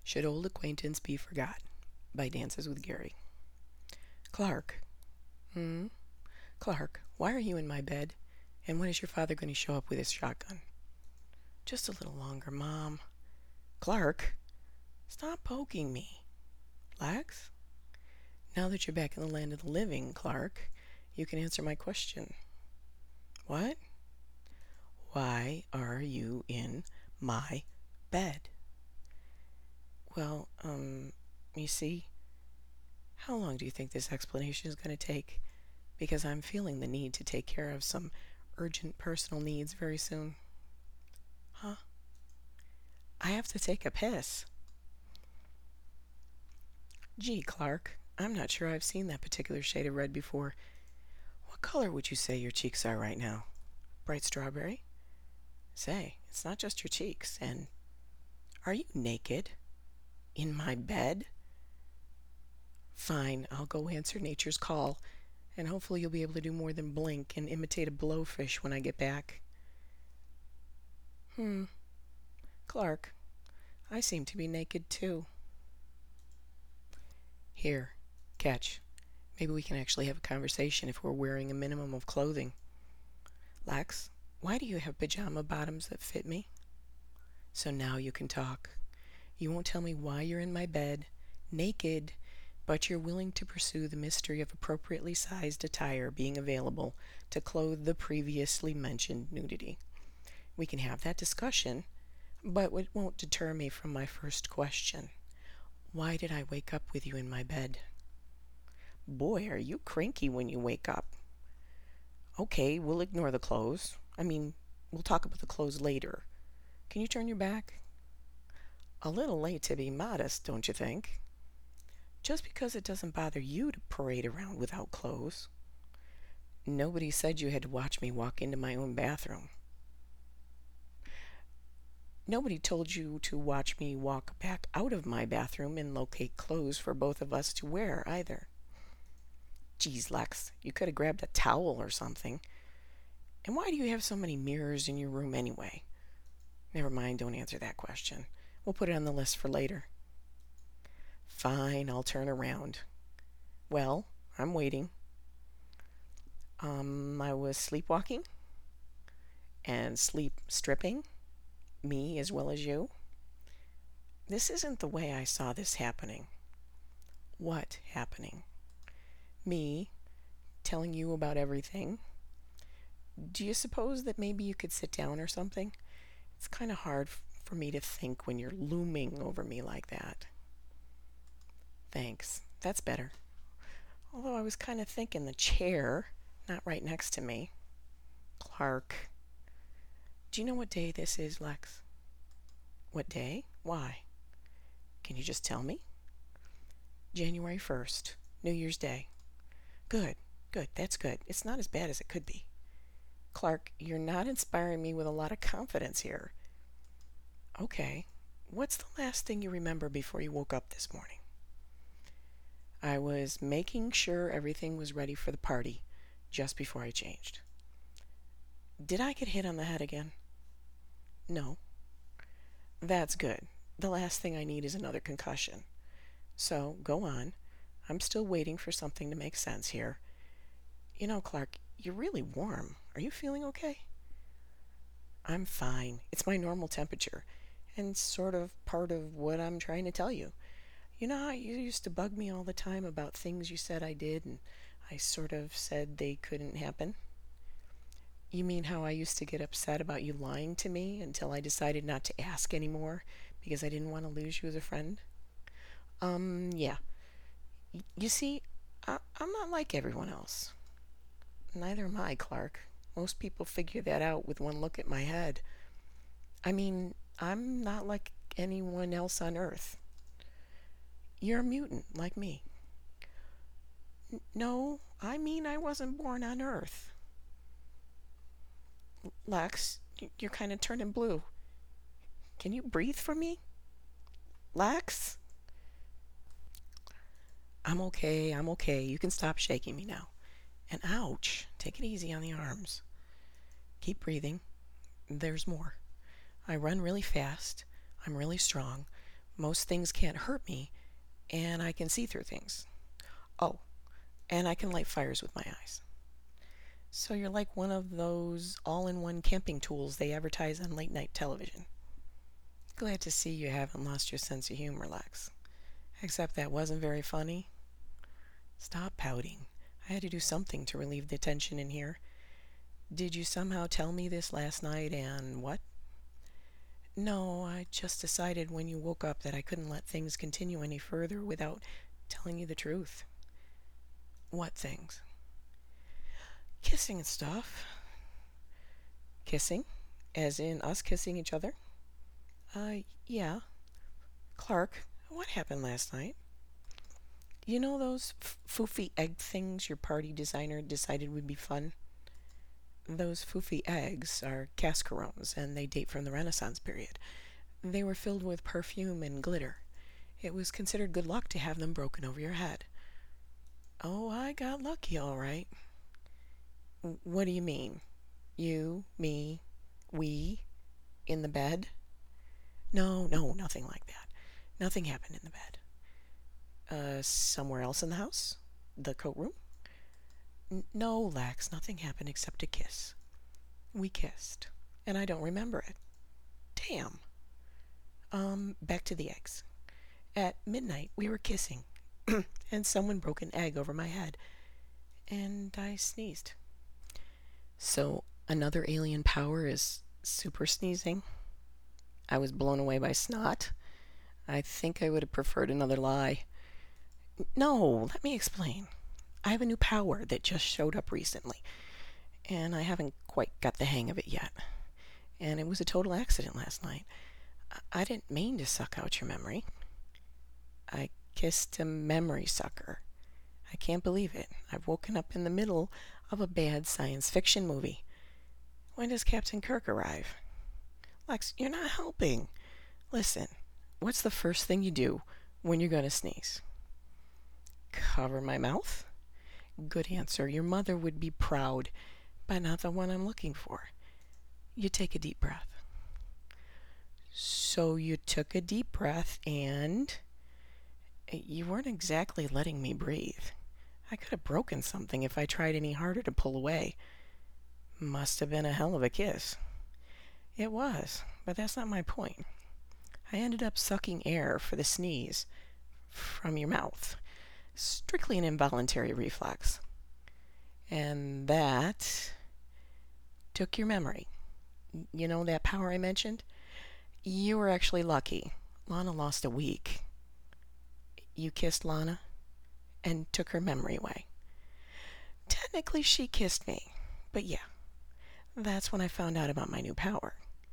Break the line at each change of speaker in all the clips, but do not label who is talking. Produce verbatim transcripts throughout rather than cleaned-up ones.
Should Old Acquaintance Be Forgot? By Dances with Gary. Clark. Hmm? Clark, why are you in my bed? And when is your father going to show up with his shotgun? Just a little longer, Mom. Clark, stop poking me. Lax? Now that you're back in the land of the living, Clark, you can answer my question. What? Why are you in my bed? Well, um, you see, how long do you think this explanation is going to take? Because I'm feeling the need to take care of some urgent personal needs very soon. Huh? I have to take a piss. Gee, Clark, I'm not sure I've seen that particular shade of red before. What color would you say your cheeks are right now? Bright strawberry? Say, it's not just your cheeks. And are you naked? In my bed? Fine, I'll go answer nature's call, and hopefully you'll be able to do more than blink and imitate a blowfish when I get back. Hmm. Clark, I seem to be naked too. Here, catch. Maybe we can actually have a conversation if we're wearing a minimum of clothing. Lax, why do you have pajama bottoms that fit me? So now you can talk. You won't tell me why you're in my bed, naked, but you're willing to pursue the mystery of appropriately sized attire being available to clothe the previously mentioned nudity. We can have that discussion, but it won't deter me from my first question. Why did I wake up with you in my bed? Boy, are you cranky when you wake up. Okay, we'll ignore the clothes. I mean, we'll talk about the clothes later. Can you turn your back? A little late to be modest, don't you think? Just because it doesn't bother you to parade around without clothes. Nobody said you had to watch me walk into my own bathroom. Nobody told you to watch me walk back out of my bathroom and locate clothes for both of us to wear either. Geez, Lex, you could have grabbed a towel or something. And why do you have so many mirrors in your room anyway? Never mind, don't answer that question. We'll put it on the list for later. Fine, I'll turn around. Well, I'm waiting. Um, I was sleepwalking and sleep stripping, me as well as you. This isn't the way I saw this happening. What happening? Me telling you about everything. Do you suppose that maybe you could sit down or something? It's kind of hard for me to think when you're looming over me like that. Thanks. That's better. Although I was kind of thinking the chair, not right next to me. Clark. Do you know what day this is, Lex? What day? Why? Can you just tell me? January first, New Year's Day. Good, good, that's good. It's not as bad as it could be. Clark, you're not inspiring me with a lot of confidence here. Okay, what's the last thing you remember before you woke up this morning? I was making sure everything was ready for the party just before I changed. Did I get hit on the head again? No. That's good. The last thing I need is another concussion. So, go on. I'm still waiting for something to make sense here. You know, Clark, you're really warm. Are you feeling okay? I'm fine. It's my normal temperature, and sort of part of what I'm trying to tell you. You know how you used to bug me all the time about things you said I did, and I sort of said they couldn't happen? You mean how I used to get upset about you lying to me until I decided not to ask anymore because I didn't want to lose you as a friend? Um, yeah. Y- you see, I- I'm not like everyone else. Neither am I, Clark. Most people figure that out with one look at my head. I mean, I'm not like anyone else on Earth. You're a mutant, like me. N- no, I mean I wasn't born on Earth. Lex, y- you're kind of turning blue. Can you breathe for me? Lex? I'm okay, I'm okay. You can stop shaking me now. And ouch, take it easy on the arms. Keep breathing. There's more. I run really fast. I'm really strong. Most things can't hurt me, and I can see through things. Oh, and I can light fires with my eyes. So you're like one of those all-in-one camping tools they advertise on late-night television. Glad to see you haven't lost your sense of humor, Lex. Except that wasn't very funny. Stop pouting. I had to do something to relieve the tension in here. Did you somehow tell me this last night and what? No, I just decided when you woke up that I couldn't let things continue any further without telling you the truth. What things? Kissing and stuff. Kissing? As in us kissing each other? Uh, yeah. Clark, what happened last night? You know those f- foofy egg things your party designer decided would be fun? Those foofy eggs are cascarones, and they date from the Renaissance period. They were filled with perfume and glitter. It was considered good luck to have them broken over your head. Oh, I got lucky, all right. What do you mean? You, me, we, in the bed? No, no, nothing like that. Nothing happened in the bed. Uh, somewhere else in the house? The coat room? N- no, Lex, nothing happened except a kiss. We kissed, and I don't remember it. Damn. Um, back to the eggs. At midnight, we were kissing, and someone broke an egg over my head, and I sneezed. So, another alien power is super sneezing? I was blown away by snot. I think I would have preferred another lie. No, let me explain. I have a new power that just showed up recently, and I haven't quite got the hang of it yet. And it was a total accident last night. I didn't mean to suck out your memory. I kissed a memory sucker. I can't believe it. I've woken up in the middle of a bad science fiction movie. When does Captain Kirk arrive? Lex, you're not helping. Listen, what's the first thing you do when you're going to sneeze? Cover my mouth? Good answer. Your mother would be proud, but not the one I'm looking for. You take a deep breath. So you took a deep breath and you weren't exactly letting me breathe. I could have broken something if I tried any harder to pull away. Must have been a hell of a kiss. It was, but that's not my point. I ended up sucking air for the sneeze from your mouth. Strictly an involuntary reflex. And that took your memory. You know that power I mentioned? You were actually lucky. Lana lost a week. You kissed Lana and took her memory away. Technically, she kissed me, but yeah, that's when I found out about my new power.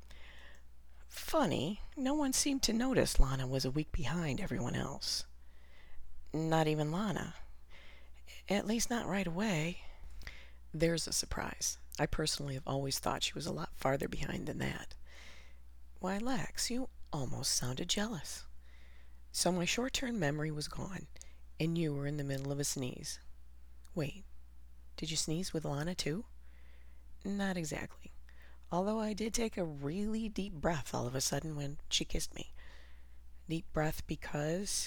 Funny, no one seemed to notice Lana was a week behind everyone else. Not even Lana. At least not right away. There's a surprise. I personally have always thought she was a lot farther behind than that. Why, Lex, you almost sounded jealous. So my short-term memory was gone, and you were in the middle of a sneeze. Wait, did you sneeze with Lana too? Not exactly. Although I did take a really deep breath all of a sudden when she kissed me. Deep breath because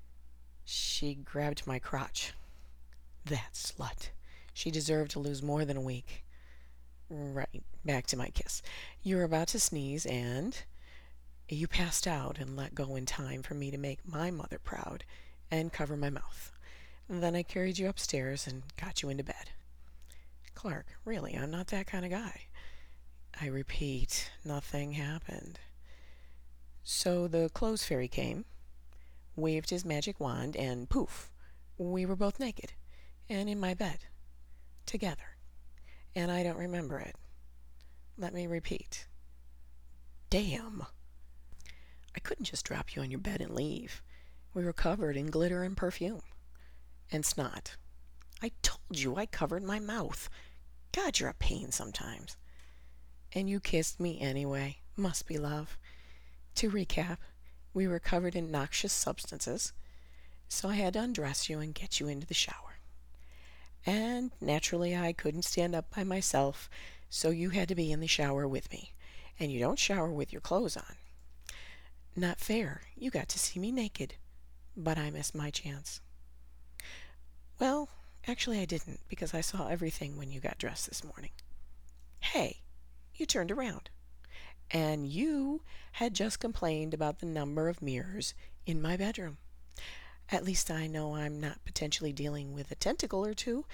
she grabbed my crotch. That slut. She deserved to lose more than a week. Right, back to my kiss. You were about to sneeze and you passed out and let go in time for me to make my mother proud and cover my mouth. Then I carried you upstairs and got you into bed. Clark, really, I'm not that kind of guy. I repeat, nothing happened. So the clothes fairy came, waved his magic wand, and poof, we were both naked and in my bed, together. And I don't remember it. Let me repeat. Damn. I couldn't just drop you on your bed and leave. We were covered in glitter and perfume. And snot. I told you I covered my mouth. God, you're a pain sometimes. And you kissed me anyway. Must be love. To recap, we were covered in noxious substances, so I had to undress you and get you into the shower. And naturally I couldn't stand up by myself, so you had to be in the shower with me. And you don't shower with your clothes on. Not fair. You got to see me naked. But I missed my chance. Well, actually I didn't, because I saw everything when you got dressed this morning. Hey, you turned around. And you had just complained about the number of mirrors in my bedroom. At least I know I'm not potentially dealing with a tentacle or two,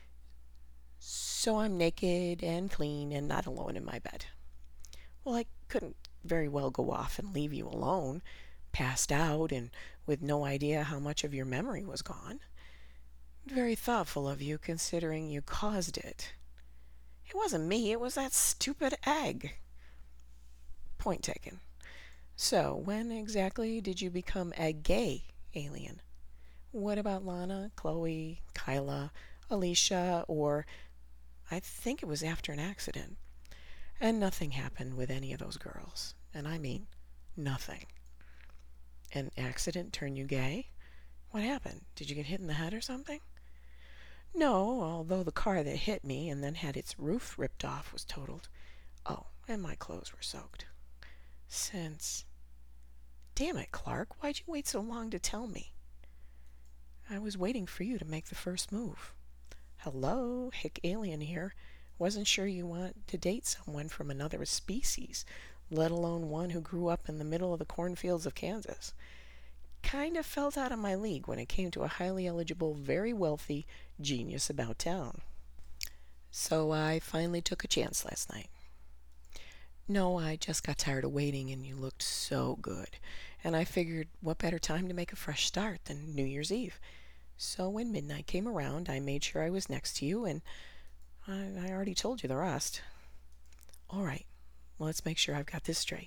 so I'm naked and clean and not alone in my bed. Well, I couldn't very well go off and leave you alone, passed out and with no idea how much of your memory was gone. Very thoughtful of you, considering you caused it. It wasn't me, it was that stupid egg. Point taken. So, when exactly did you become a gay alien? What about Lana, Chloe, Kyla, Alicia, or I think it was after an accident? And nothing happened with any of those girls. And I mean, nothing. An accident turned you gay? What happened? Did you get hit in the head or something? No, although the car that hit me and then had its roof ripped off was totaled. Oh, and my clothes were soaked. Since... Damn it, Clark, why'd you wait so long to tell me? I was waiting for you to make the first move. Hello, hick alien here. Wasn't sure you want to date someone from another species, let alone one who grew up in the middle of the cornfields of Kansas. Kind of felt out of my league when it came to a highly eligible, very wealthy genius about town. So I finally took a chance last night. No, I just got tired of waiting and you looked so good. And I figured what better time to make a fresh start than New Year's Eve. So when midnight came around, I made sure I was next to you and I, I already told you the rest. All right, let's make sure I've got this straight.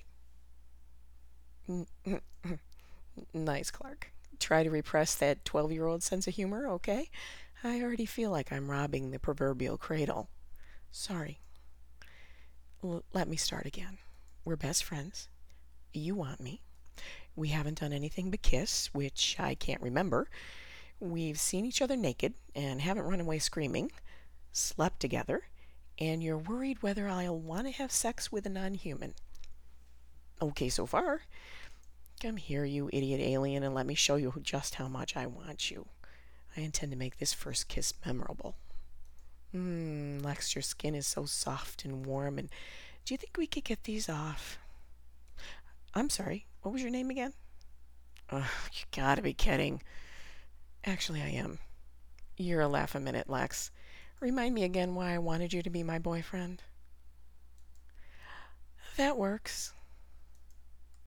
Nice, Clark. Try to repress that twelve-year-old sense of humor, okay? I already feel like I'm robbing the proverbial cradle. Sorry. L- let me start again. We're best friends. You want me. We haven't done anything but kiss, which I can't remember. We've seen each other naked and haven't run away screaming. Slept together. And you're worried whether I'll want to have sex with a non-human. Okay so far. Come here, you idiot alien, and let me show you just how much I want you. I intend to make this first kiss memorable. Mmm, Lex, your skin is so soft and warm, and do you think we could get these off? I'm sorry, what was your name again? Ugh, you gotta be kidding. Actually, I am. You're a laugh a minute, Lex. Remind me again why I wanted you to be my boyfriend. That works.